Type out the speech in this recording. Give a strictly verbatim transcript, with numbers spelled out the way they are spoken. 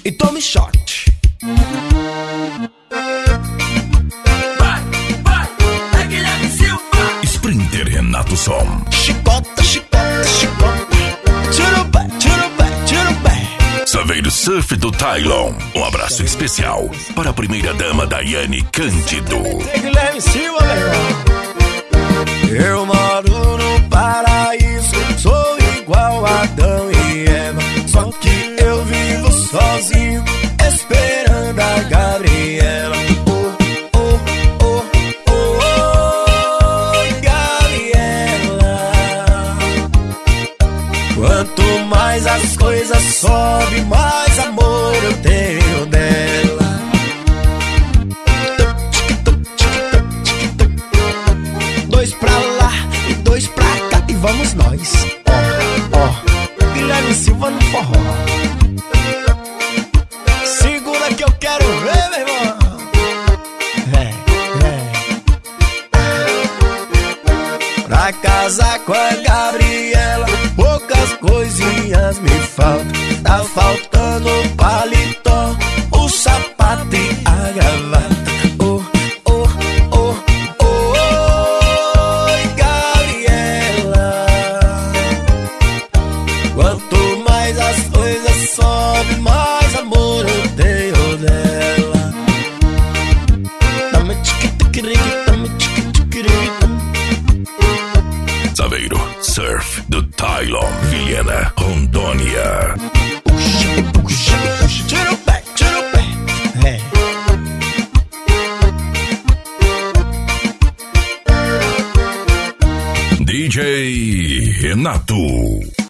e tome shot. Vai, vai, é Guilherme Silva. Sprinter Renato Som. Chicota, chicota, chicota. Tira o pé, tira o pé, tira o pé. Saveiro Surf do Tylon. Um abraço especial para a primeira dama Daiane Cândido. É Guilherme Silva, meu irmão. Eu moro no paraíso, sou igual a Adão e Eva, só que eu vivo sozinho, esperando a Gabriela. Oh, oh, oh, oh, oh, Gabriela. Quanto mais as coisas sobem, mais amor eu tenho dela. Dois pra lá e dois pra cá e vamos nós. Ó, ó, Guilherme Silva no forró. Segura que eu quero ver, meu irmão. É, é. Pra casar com a Gabriela, poucas coisinhas me faltam. Tá faltando o paletó, o sapato e a gravata. Oh, oh, oh, oh, oh, Gabriela. Quanto mais as coisas sobem, mais amor eu tenho dela. Tamo tchiquitiquiriqui, tamo tchiquitiquiriqui. Saveiro Surf do Tylon, Vilhena, Rondônia. Puxa, puxa, puxa. Tira o pé, tira o pé. É. D J Renato.